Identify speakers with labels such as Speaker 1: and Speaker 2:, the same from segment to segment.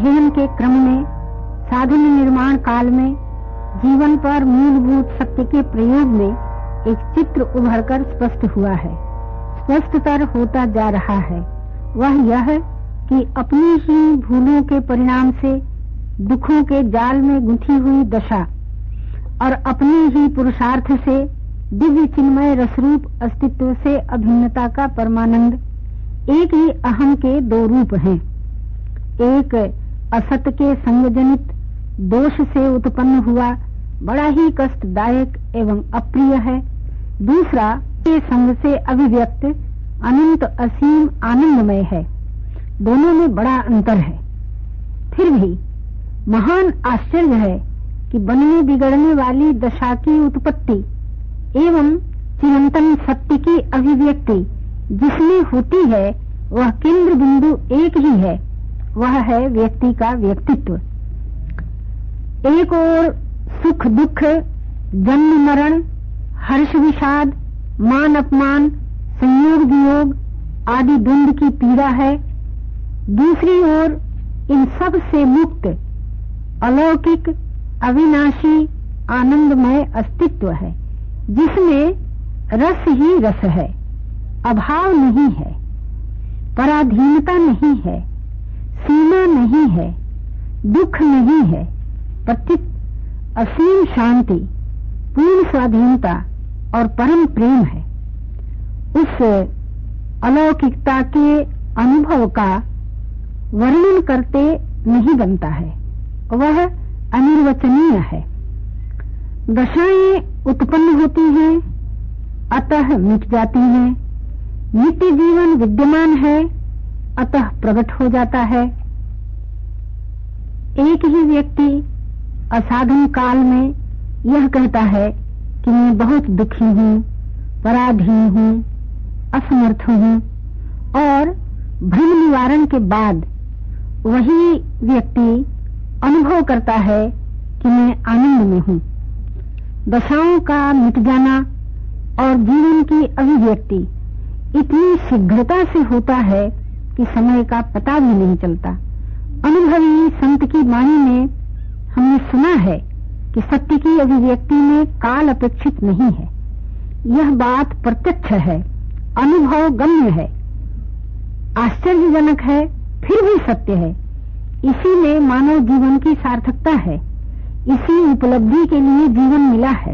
Speaker 1: अध्ययन के क्रम में, साधन निर्माण काल में, जीवन पर मूलभूत सत्य के प्रयोग में एक चित्र उभरकर स्पष्ट हुआ है, स्पष्टतर होता जा रहा है। वह यह कि अपनी ही भूलों के परिणाम से दुखों के जाल में गुंथी हुई दशा और अपने ही पुरुषार्थ से दिव्य चिन्मय रसरूप अस्तित्व से अभिन्नता का परमानंद एक ही अहम के दो रूप हैं। एक असत के संगजनित दोष से उत्पन्न हुआ बड़ा ही कष्टदायक एवं अप्रिय है, दूसरा के संग से अभिव्यक्त अनंत असीम आनंदमय है। दोनों में बड़ा अंतर है। फिर भी महान आश्चर्य है कि बनने बिगड़ने वाली दशा की उत्पत्ति एवं चिरंतन सत्य की अभिव्यक्ति जिसमें होती है वह केंद्र बिंदु एक ही है, वह है व्यक्ति का व्यक्तित्व। एक और सुख दुख, जन्म मरण, हर्ष विषाद, मान अपमान, संयोग वियोग आदि द्वंद्व की पीड़ा है, दूसरी ओर इन सब से मुक्त अलौकिक अविनाशी आनंदमय अस्तित्व है जिसमें रस ही रस है, अभाव नहीं है, पराधीनता नहीं है, सीमा नहीं है, दुख नहीं है, प्रत्युत असीम शांति, पूर्ण स्वाधीनता और परम प्रेम है। उस अलौकिकता के अनुभव का वर्णन करते नहीं बनता है, वह अनिर्वचनीय है। दशाएं उत्पन्न होती हैं, अतः मिट जाती हैं। नित्य जीवन विद्यमान है, अतः प्रकट हो जाता है। एक ही व्यक्ति असाधन काल में यह कहता है कि मैं बहुत दुखी हूँ, पराधीन हूँ, असमर्थ हूँ, और भ्रम निवारण के बाद वही व्यक्ति अनुभव करता है कि मैं आनंद में हूँ। दशाओं का मिट जाना और जीवन की अभिव्यक्ति इतनी शीघ्रता से होता है कि समय का पता भी नहीं चलता। अनुभवी संत की वाणी में हमने सुना है कि सत्य की अभिव्यक्ति में काल अपेक्षित नहीं है। यह बात प्रत्यक्ष है, अनुभव गम्य है, आश्चर्यजनक है, फिर भी सत्य है। इसी में मानव जीवन की सार्थकता है, इसी उपलब्धि के लिए जीवन मिला है।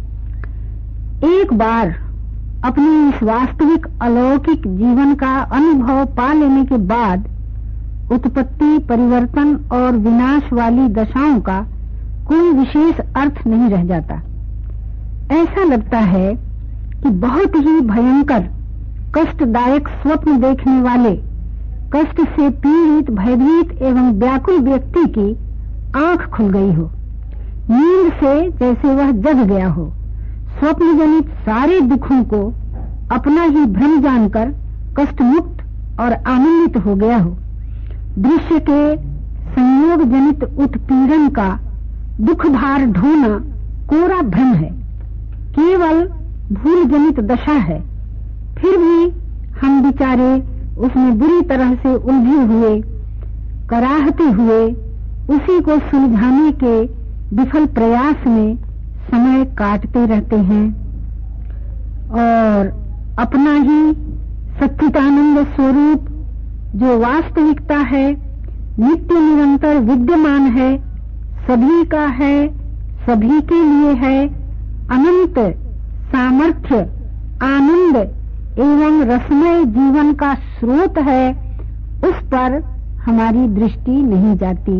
Speaker 1: एक बार अपने इस वास्तविक अलौकिक जीवन का अनुभव पा लेने के बाद उत्पत्ति, परिवर्तन और विनाश वाली दशाओं का कोई विशेष अर्थ नहीं रह जाता। ऐसा लगता है कि बहुत ही भयंकर कष्टदायक स्वप्न देखने वाले कष्ट से पीड़ित, भयभीत एवं व्याकुल व्यक्ति की आंख खुल गई हो, नींद से जैसे वह जग गया हो, स्वप्न जनित सारे दुखों को अपना ही भ्रम जानकर कष्ट मुक्त और आनंदित हो गया हो। दृश्य के संयोग जनित उत्पीड़न का दुख भार ढोना कोरा भ्रम है, केवल भूल जनित दशा है। फिर भी हम बेचारे उसमें बुरी तरह से उलझे हुए, कराहते हुए उसी को सुलझाने के विफल प्रयास में समय काटते रहते हैं और अपना ही सच्चिदानंद स्वरूप जो वास्तविकता है, नित्य निरंतर विद्यमान है, सभी का है, सभी के लिए है, अनंत सामर्थ्य, आनंद एवं रसमय जीवन का स्रोत है, उस पर हमारी दृष्टि नहीं जाती।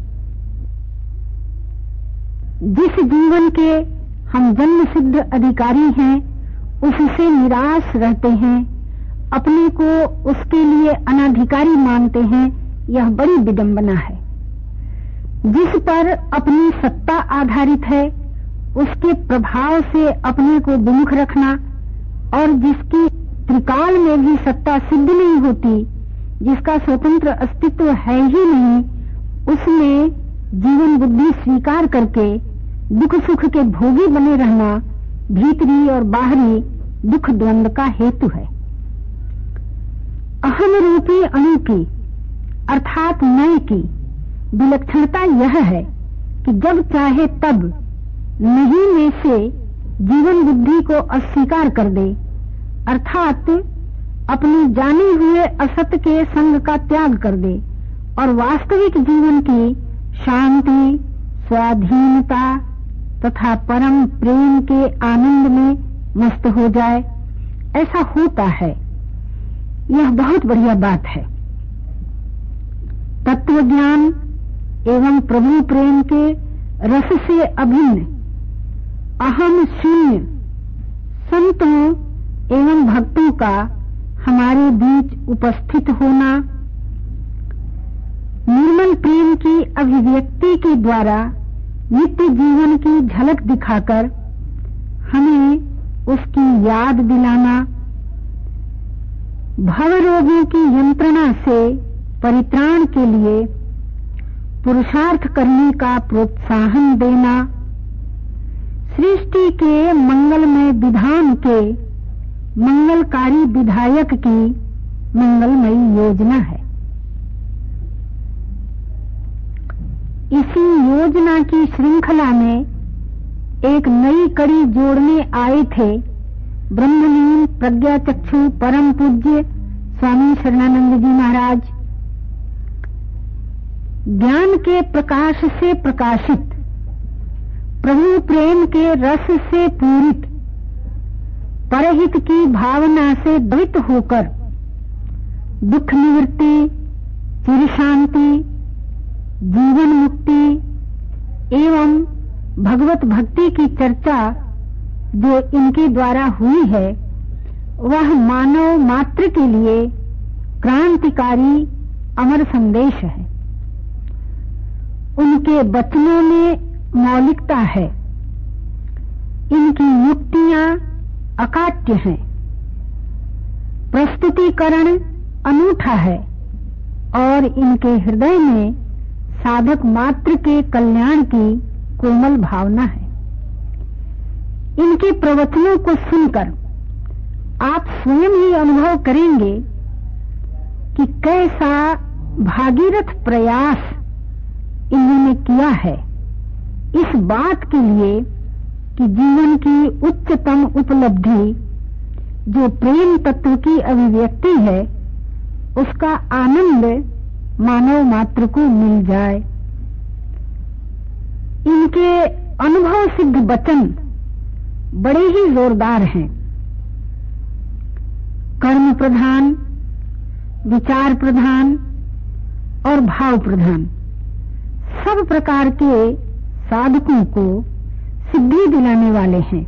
Speaker 1: जिस जीवन के हम जन्म सिद्ध अधिकारी हैं, उससे निराश रहते हैं, अपने को उसके लिए अनाधिकारी मानते हैं, यह बड़ी विडंबना है। जिस पर अपनी सत्ता आधारित है, उसके प्रभाव से अपने को विमुख रखना और जिसकी त्रिकाल में भी सत्ता सिद्ध नहीं होती, जिसका स्वतंत्र अस्तित्व है ही नहीं, उसमें जीवन बुद्धि स्वीकार करके दुख सुख के भोगी बने रहना भीतरी और बाहरी दुख द्वंद का हेतु है। अहम रूपी अणु की अर्थात मैं की विलक्षणता यह है कि जब चाहे तब नहीं में से जीवन बुद्धि को अस्वीकार कर दे, अर्थात अपने जाने हुए असत के संग का त्याग कर दे और वास्तविक जीवन की शांति, स्वाधीनता तथा परम प्रेम के आनंद में मस्त हो जाए। ऐसा होता है, यह बहुत बढ़िया बात है। तत्व ज्ञान एवं प्रभु प्रेम के रस से अभिन्न अहम शून्य संतों एवं भक्तों का हमारे बीच उपस्थित होना, निर्मल प्रेम की अभिव्यक्ति के द्वारा नित्य जीवन की झलक दिखाकर हमें उसकी याद दिलाना, भव रोगों की यंत्रणा से परित्राण के लिए पुरुषार्थ करने का प्रोत्साहन देना, सृष्टि के मंगलमय विधान के मंगलकारी विधायक की मंगलमयी योजना है। इसी योजना की श्रृंखला में एक नई कड़ी जोड़ने आए थे ब्रह्मलीन प्रज्ञाचक्षु परम पूज्य स्वामी शरणानंद जी महाराज। ज्ञान के प्रकाश से प्रकाशित, प्रभु प्रेम के रस से पूरित, परहित की भावना से द्वित होकर दुख निवृत्ति, चिर शांति, जीवन मुक्ति एवं भगवत भक्ति की चर्चा जो इनके द्वारा हुई है, वह मानव मात्र के लिए क्रांतिकारी अमर संदेश है। उनके वचनों में मौलिकता है, इनकी युक्तियां अकाट्य हैं, प्रस्तुतिकरण अनूठा है और इनके हृदय में साधक मात्र के कल्याण की कोमल भावना है। इनके प्रवचनों को सुनकर आप स्वयं ही अनुभव करेंगे कि कैसा भागीरथ प्रयास इन्होंने किया है इस बात के लिए कि जीवन की उच्चतम उपलब्धि जो प्रेम तत्व की अभिव्यक्ति है, उसका आनंद मानव मात्र को मिल जाए। इनके अनुभव सिद्ध वचन बड़े ही जोरदार हैं। कर्म प्रधान, विचार प्रधान और भाव प्रधान सब प्रकार के साधकों को सिद्धि दिलाने वाले हैं।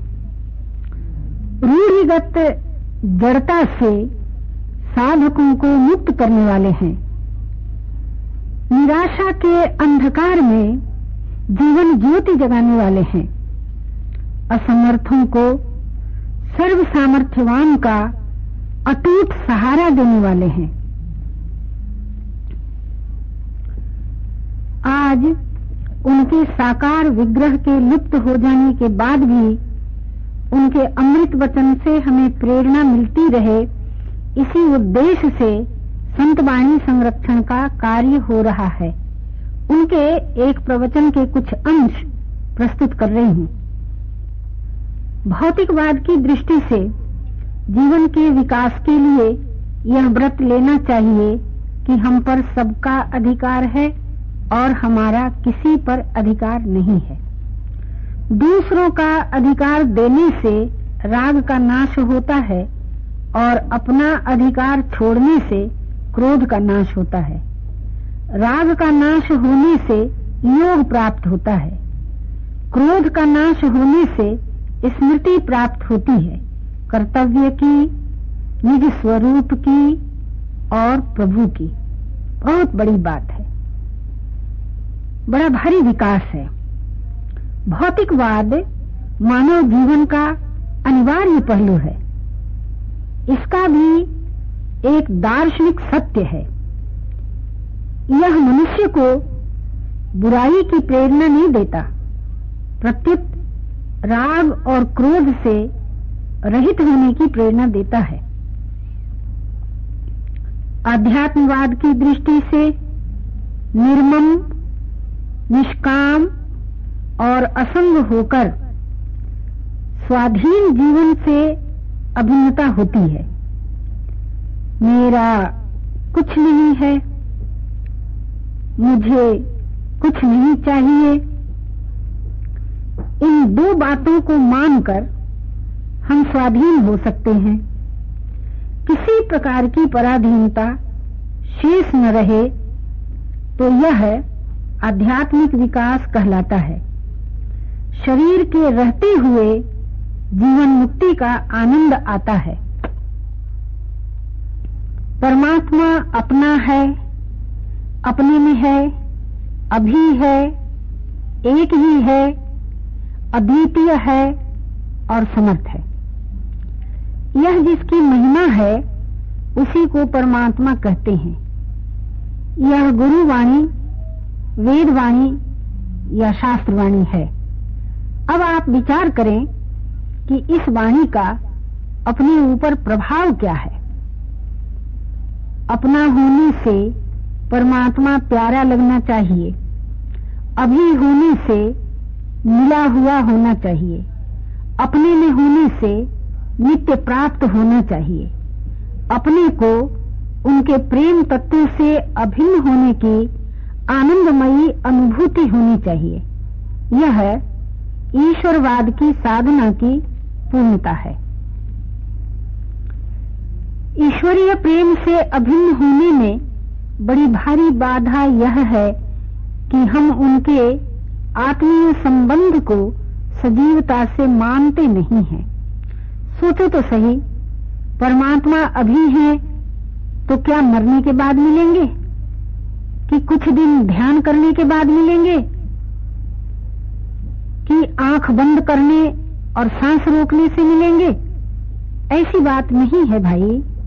Speaker 1: रूढ़िगत जड़ता से साधकों को मुक्त करने वाले हैं। निराशा के अंधकार में जीवन ज्योति जगाने वाले हैं। असमर्थों को सर्व सामर्थ्यवान का अटूट सहारा देने वाले हैं। आज उनके साकार विग्रह के लुप्त हो जाने के बाद भी उनके अमृत वचन से हमें प्रेरणा मिलती रहे, इसी उद्देश्य से संत वाणी संरक्षण का कार्य हो रहा है। उनके एक प्रवचन के कुछ अंश प्रस्तुत कर रही हूं। भौतिकवाद की दृष्टि से जीवन के विकास के लिए यह व्रत लेना चाहिए कि हम पर सबका अधिकार है और हमारा किसी पर अधिकार नहीं है। दूसरों का अधिकार देने से राग का नाश होता है और अपना अधिकार छोड़ने से क्रोध का नाश होता है। राग का नाश होने से योग प्राप्त होता है। क्रोध का नाश होने से स्मृति प्राप्त होती है, कर्तव्य की, निज स्वरूप की और प्रभु की। बहुत बड़ी बात है, बड़ा भारी विकास है। भौतिकवाद मानव जीवन का अनिवार्य पहलू है। इसका भी एक दार्शनिक सत्य है। यह मनुष्य को बुराई की प्रेरणा नहीं देता, प्रत्युत राग और क्रोध से रहित होने की प्रेरणा देता है। अध्यात्मवाद की दृष्टि से निर्मम निष्काम और असंग होकर स्वाधीन जीवन से अभिन्नता होती है। मेरा कुछ नहीं है, मुझे कुछ नहीं चाहिए, इन दो बातों को मानकर हम स्वाधीन हो सकते हैं। किसी प्रकार की पराधीनता शेष न रहे तो यह आध्यात्मिक विकास कहलाता है। शरीर के रहते हुए जीवन मुक्ति का आनंद आता है। परमात्मा अपना है, अपने में है, अभी है, एक ही है, अद्वितीय है और समर्थ है। यह जिसकी महिमा है उसी को परमात्मा कहते हैं। यह गुरुवाणी, वेदवाणी या शास्त्रवाणी है। अब आप विचार करें कि इस वाणी का अपने ऊपर प्रभाव क्या है। अपना होने से परमात्मा प्यारा लगना चाहिए, अभी होने से मिला हुआ होना चाहिए, अपने में होने से नित्य प्राप्त होना चाहिए, अपने को उनके प्रेम तत्व से अभिन्न होने की आनंदमयी अनुभूति होनी चाहिए। यह ईश्वरवाद की साधना की पूर्णता है। ईश्वरीय प्रेम से अभिन्न होने में बड़ी भारी बाधा यह है कि हम उनके आत्मीय संबंध को सजीवता से मानते नहीं हैं। सोचो तो सही, परमात्मा अभी है तो क्या मरने के बाद मिलेंगे कि कुछ दिन ध्यान करने के बाद मिलेंगे कि आंख बंद करने और सांस रोकने से मिलेंगे? ऐसी बात नहीं है भाई।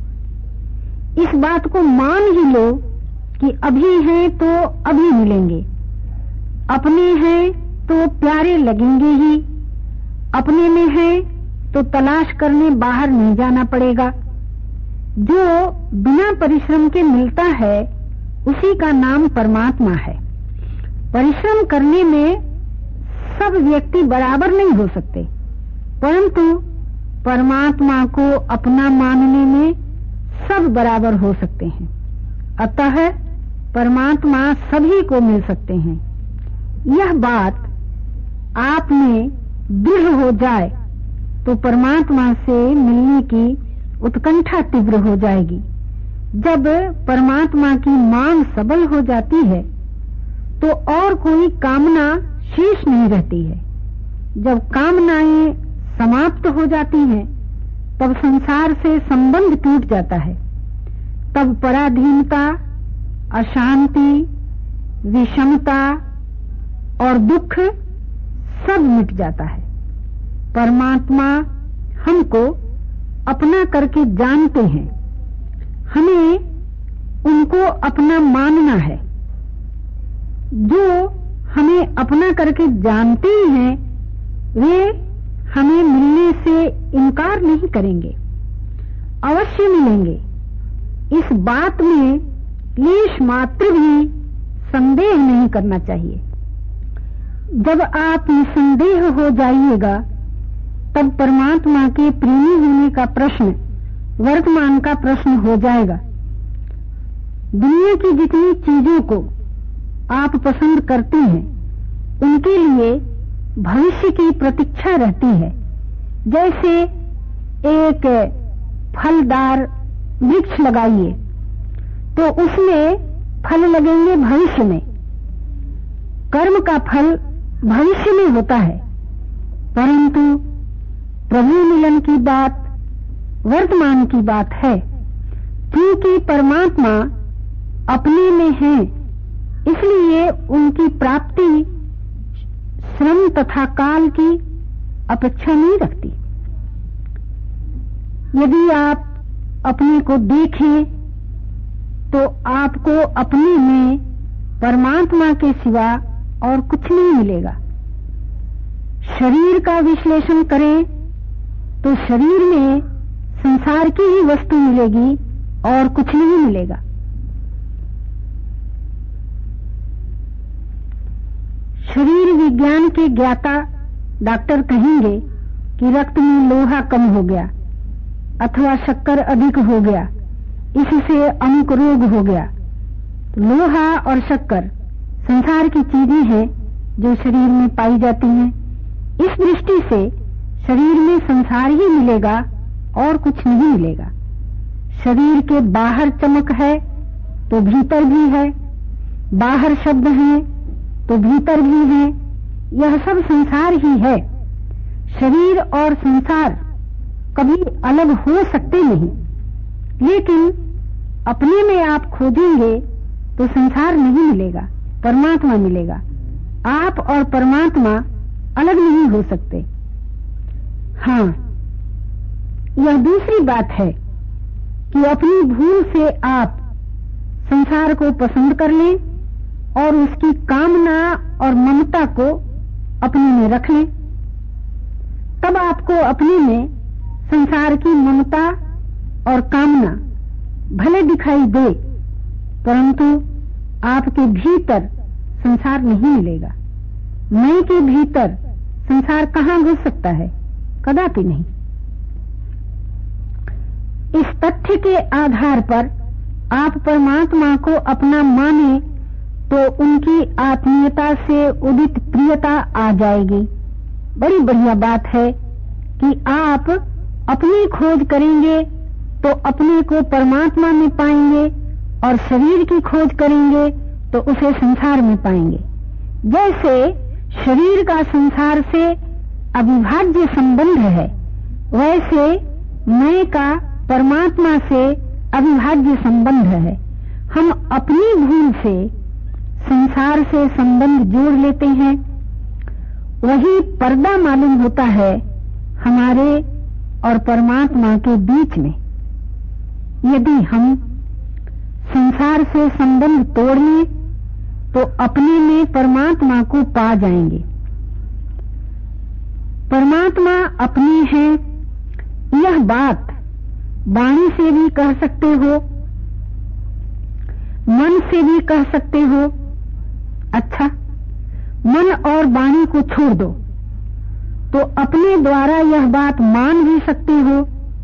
Speaker 1: इस बात को मान ही लो कि अभी हैं तो अभी मिलेंगे, अपने हैं तो प्यारे लगेंगे ही, अपने में हैं तो तलाश करने बाहर नहीं जाना पड़ेगा। जो बिना परिश्रम के मिलता है उसी का नाम परमात्मा है। परिश्रम करने में सब व्यक्ति बराबर नहीं हो सकते, परंतु परमात्मा को अपना मानने में सब बराबर हो सकते हैं। अतः परमात्मा सभी को मिल सकते हैं। यह बात आप में दृढ़ हो जाए तो परमात्मा से मिलने की उत्कंठा तीव्र हो जाएगी। जब परमात्मा की मांग सबल हो जाती है तो और कोई कामना शेष नहीं रहती है। जब कामनाएं समाप्त हो जाती हैं तब संसार से संबंध टूट जाता है। तब पराधीनता, अशांति, विषमता और दुख सब मिट जाता है। परमात्मा हमको अपना करके जानते हैं, हमें उनको अपना मानना है। जो हमें अपना करके जानते ही हैं वे हमें मिलने से इनकार नहीं करेंगे, अवश्य मिलेंगे। इस बात में लेश मात्र भी संदेह नहीं करना चाहिए। जब आप निसंदेह हो जाइएगा तब परमात्मा के प्रेमी होने का प्रश्न वर्तमान का प्रश्न हो जाएगा। दुनिया की जितनी चीजों को आप पसंद करते हैं उनके लिए भविष्य की प्रतीक्षा रहती है। जैसे एक फलदार वृक्ष लगाइए तो उसमें फल लगेंगे भविष्य में। कर्म का फल भविष्य में होता है, परंतु प्रभु मिलन की बात वर्तमान की बात है। क्योंकि परमात्मा अपने में है इसलिए उनकी प्राप्ति श्रम तथा काल की अपेक्षा नहीं रखती। यदि आप अपने को देखें तो आपको अपने में परमात्मा के सिवा और कुछ नहीं मिलेगा। शरीर का विश्लेषण करें तो शरीर में संसार की ही वस्तु मिलेगी और कुछ नहीं मिलेगा। शरीर विज्ञान के ज्ञाता डॉक्टर कहेंगे कि रक्त में लोहा कम हो गया अथवा शक्कर अधिक हो गया, इससे अमुक रोग हो गया। लोहा और शक्कर संसार की चीजें हैं जो शरीर में पाई जाती हैं। इस दृष्टि से शरीर में संसार ही मिलेगा और कुछ नहीं मिलेगा। शरीर के बाहर चमक है तो भीतर भी है, बाहर शब्द हैं तो भीतर भी है, यह सब संसार ही है। शरीर और संसार कभी अलग हो सकते नहीं, लेकिन अपने में आप खोजेंगे तो संसार नहीं मिलेगा, परमात्मा मिलेगा। आप और परमात्मा अलग नहीं हो सकते। हाँ, यह दूसरी बात है कि अपनी भूल से आप संसार को पसंद कर लें और उसकी कामना और ममता को अपने में रख लें। तब आपको अपने में संसार की ममता और कामना भले दिखाई दे, परंतु आपके भीतर संसार नहीं मिलेगा। मैं के भीतर संसार कहाँ घुस सकता है? कदापि नहीं। इस तथ्य के आधार पर आप परमात्मा को अपना माने तो उनकी आत्मीयता से उदित प्रियता आ जाएगी। बड़ी बढ़िया बात है कि आप अपनी खोज करेंगे तो अपने को परमात्मा में पाएंगे और शरीर की खोज करेंगे तो उसे संसार में पाएंगे। जैसे शरीर का संसार से अविभाज्य संबंध है, वैसे मैं का परमात्मा से अविभाज्य संबंध है। हम अपनी भूल से संसार से संबंध जोड़ लेते हैं, वही पर्दा मालूम होता है हमारे और परमात्मा के बीच में। यदि हम संसार से संबंध तोड़ लें तो अपने में परमात्मा को पा जाएंगे। परमात्मा अपनी है, यह बात वाणी से भी कह सकते हो, मन से भी कह सकते हो। अच्छा, मन और वाणी को छोड़ दो तो अपने द्वारा यह बात मान भी सकते हो।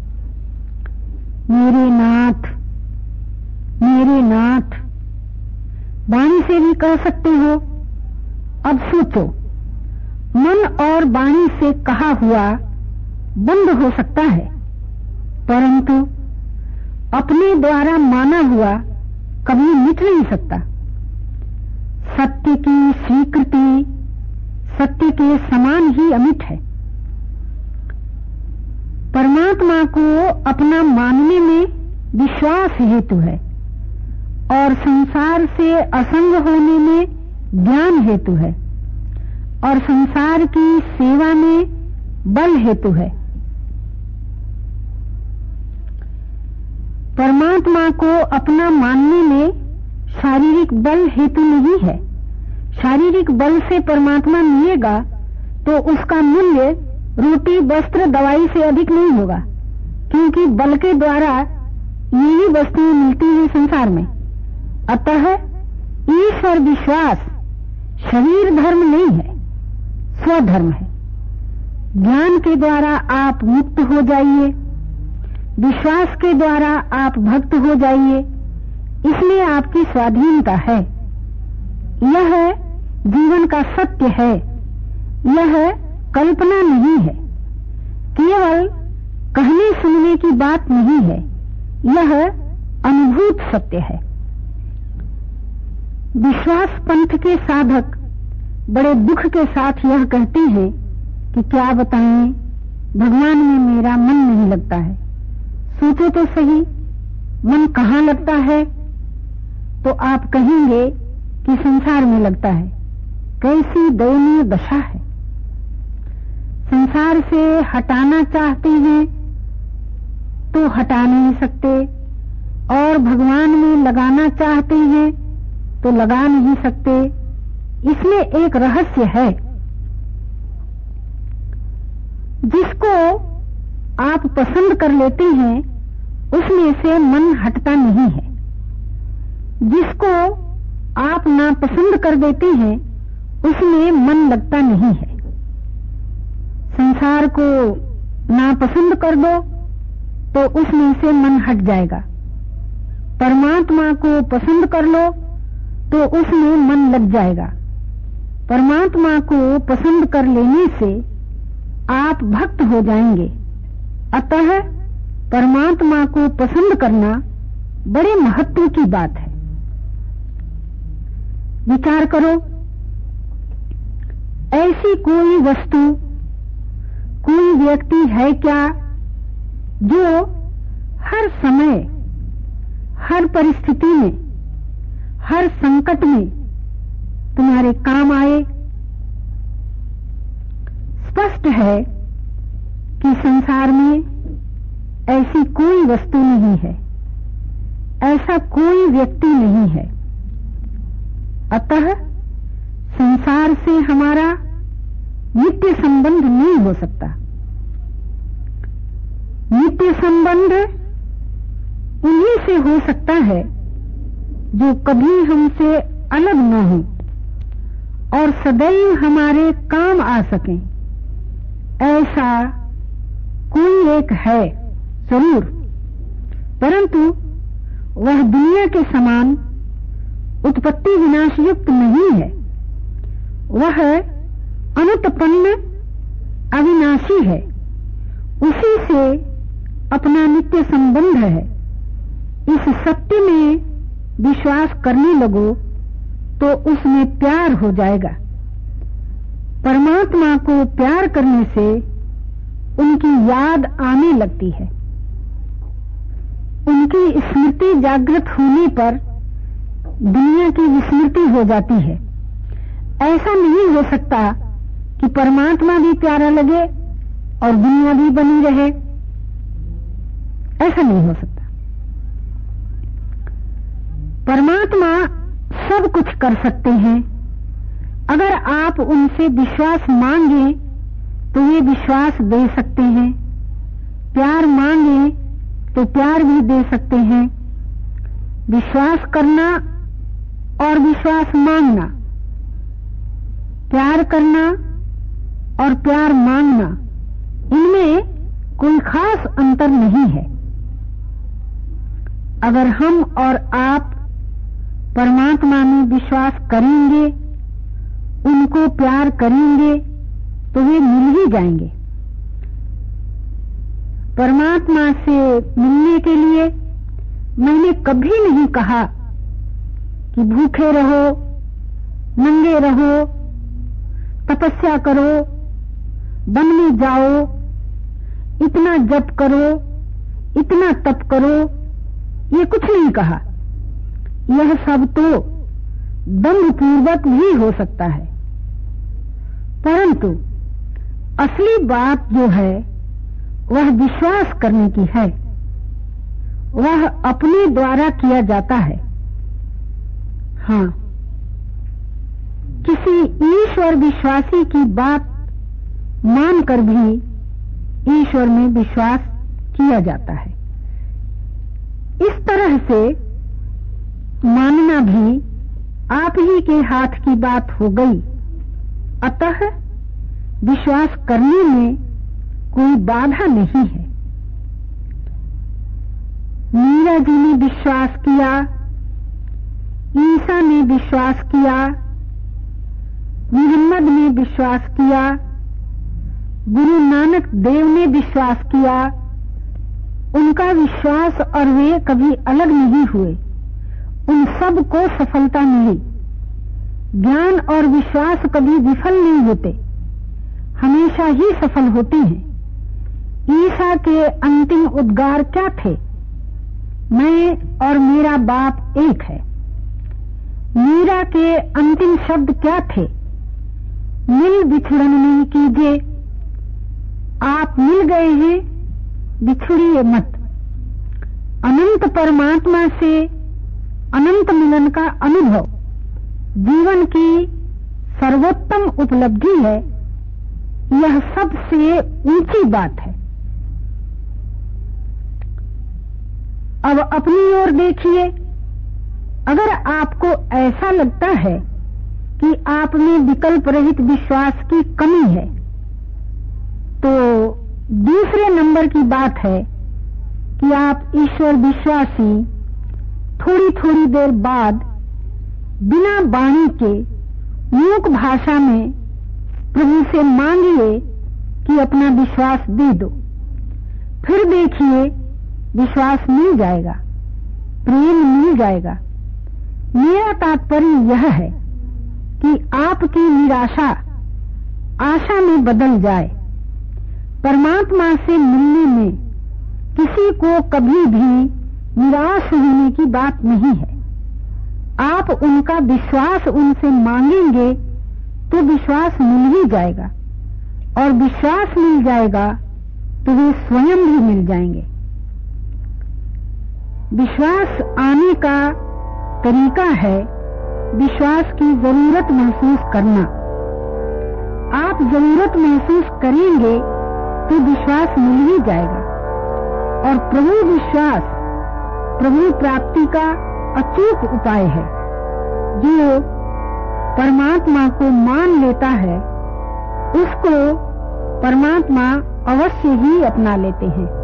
Speaker 1: मेरे नाथ, मेरे नाथ, वाणी से भी कह सकते हो। अब सोचो, मन और वाणी से कहा हुआ बंद हो सकता है, परंतु अपने द्वारा माना हुआ कभी मिट नहीं सकता। सत्य की स्वीकृति सत्य के समान ही अमिट है। परमात्मा को अपना मानने में विश्वास हेतु है और संसार से असंग होने में ज्ञान हेतु है और संसार की सेवा में बल हेतु है। परमात्मा को अपना मानने में शारीरिक बल हेतु नहीं है। शारीरिक बल से परमात्मा मिलेगा तो उसका मूल्य रोटी वस्त्र दवाई से अधिक नहीं होगा, क्योंकि बल के द्वारा यही वस्तुएं मिलती हैं संसार में। अतः ईश्वर विश्वास शरीर धर्म नहीं है, स्वधर्म है। ज्ञान के द्वारा आप मुक्त हो जाइए, विश्वास के द्वारा आप भक्त हो जाइए, इसलिए आपकी स्वाधीनता है। यह जीवन का सत्य है, यह कल्पना नहीं है, केवल कहने सुनने की बात नहीं है, यह अनुभूत सत्य है। विश्वास पंथ के साधक बड़े दुख के साथ यह कहते हैं कि क्या बताएं, भगवान में मेरा मन नहीं लगता है। सोचो तो सही, मन कहाँ लगता है? तो आप कहेंगे कि संसार में लगता है। कैसी दयनीय दशा है। संसार से हटाना चाहते हैं तो हटा नहीं सकते, और भगवान में लगाना चाहते हैं तो लगा नहीं सकते। इसमें एक रहस्य है। जिसको आप पसंद कर लेते हैं उसमें से मन हटता नहीं है। जिसको आप नापसंद कर देते हैं उसमें मन लगता नहीं है। संसार को नापसंद कर दो तो उसमें से मन हट जाएगा। परमात्मा को पसंद कर लो तो उसमें मन लग जाएगा। परमात्मा को पसंद कर लेने से आप भक्त हो जाएंगे। अतः परमात्मा को पसंद करना बड़े महत्व की बात है। विचार करो, ऐसी कोई वस्तु, कोई व्यक्ति है क्या जो हर समय, हर परिस्थिति में, हर संकट में तुम्हारे काम आए? स्पष्ट है कि संसार में ऐसी कोई वस्तु नहीं है, ऐसा कोई व्यक्ति नहीं है। अतः संसार से हमारा नित्य संबंध नहीं हो सकता। नित्य संबंध उन्हीं से हो सकता है जो कभी हमसे अलग न हो और सदैव हमारे काम आ सकें। ऐसा कोई एक है जरूर, परंतु वह दुनिया के समान उत्पत्ति विनाश युक्त नहीं है। वह अनुत्पन्न अविनाशी है। उसी से अपना नित्य संबंध है। इस सत्य में विश्वास करने लगो तो उसमें प्यार हो जाएगा। परमात्मा को प्यार करने से उनकी याद आने लगती है। उनकी स्मृति जागृत होने पर दुनिया की विस्मृति हो जाती है। ऐसा नहीं हो सकता कि परमात्मा भी प्यारा लगे और दुनिया भी बनी रहे। ऐसा नहीं हो सकता। परमात्मा सब कुछ कर सकते हैं। अगर आप उनसे विश्वास मांगे तो वे विश्वास दे सकते हैं। प्यार मांगे तो प्यार भी दे सकते हैं। विश्वास करना और विश्वास मांगना, प्यार करना और प्यार मांगना, इनमें कोई खास अंतर नहीं है। अगर हम और आप परमात्मा में विश्वास करेंगे, उनको प्यार करेंगे तो वे मिल ही जाएंगे। परमात्मा से मिलने के लिए मैंने कभी नहीं कहा कि भूखे रहो, नंगे रहो, तपस्या करो, वन में जाओ, इतना जप करो, इतना तप करो। ये कुछ नहीं कहा। यह सब तो दंभ पूर्वक भी हो सकता है, परंतु असली बात जो है वह विश्वास करने की है। वह अपने द्वारा किया जाता है। हाँ, किसी ईश्वर विश्वासी की बात मानकर भी ईश्वर में विश्वास किया जाता है। इस तरह से मानना भी आप ही के हाथ की बात हो गई। अतः विश्वास करने में कोई बाधा नहीं है। मीरा जी ने विश्वास किया, ईसा ने विश्वास किया, मोहम्मद ने विश्वास किया, गुरु नानक देव ने विश्वास किया। उनका विश्वास और वे कभी अलग नहीं हुए। उन सब को सफलता मिली। ज्ञान और विश्वास कभी विफल नहीं होते, हमेशा ही सफल होते हैं। ईसा के अंतिम उद्गार क्या थे? मैं और मेरा बाप एक है। मीरा के अंतिम शब्द क्या थे? मिल बिछड़न नहीं कीजिए। आप मिल गए हैं, बिछड़िए मत। अनंत परमात्मा से अनंत मिलन का अनुभव जीवन की सर्वोत्तम उपलब्धि है। यह सबसे ऊंची बात है। अब अपनी ओर देखिए। अगर आपको ऐसा लगता है कि आप में विकल्प रहित विश्वास की कमी है, तो दूसरे नंबर की बात है कि आप ईश्वर विश्वासी थोड़ी थोड़ी देर बाद बिना वाणी के मूक भाषा में प्रभु से मांगिए कि अपना विश्वास दे दो। फिर देखिए विश्वास मिल जाएगा, प्रेम मिल जाएगा। मेरा तात्पर्य यह है कि आपकी निराशा आशा में बदल जाए। परमात्मा से मिलने में किसी को कभी भी निराश होने की बात नहीं है। आप उनका विश्वास उनसे मांगेंगे तो विश्वास मिल ही जाएगा, और विश्वास मिल जाएगा तो वे स्वयं भी मिल जाएंगे। विश्वास आने का तरीका है विश्वास की जरूरत महसूस करना। आप जरूरत महसूस करेंगे तो विश्वास मिल ही जाएगा, और प्रभु विश्वास प्रभु प्राप्ति का अचूक उपाय है। जो परमात्मा को मान लेता है उसको परमात्मा अवश्य ही अपना लेते हैं।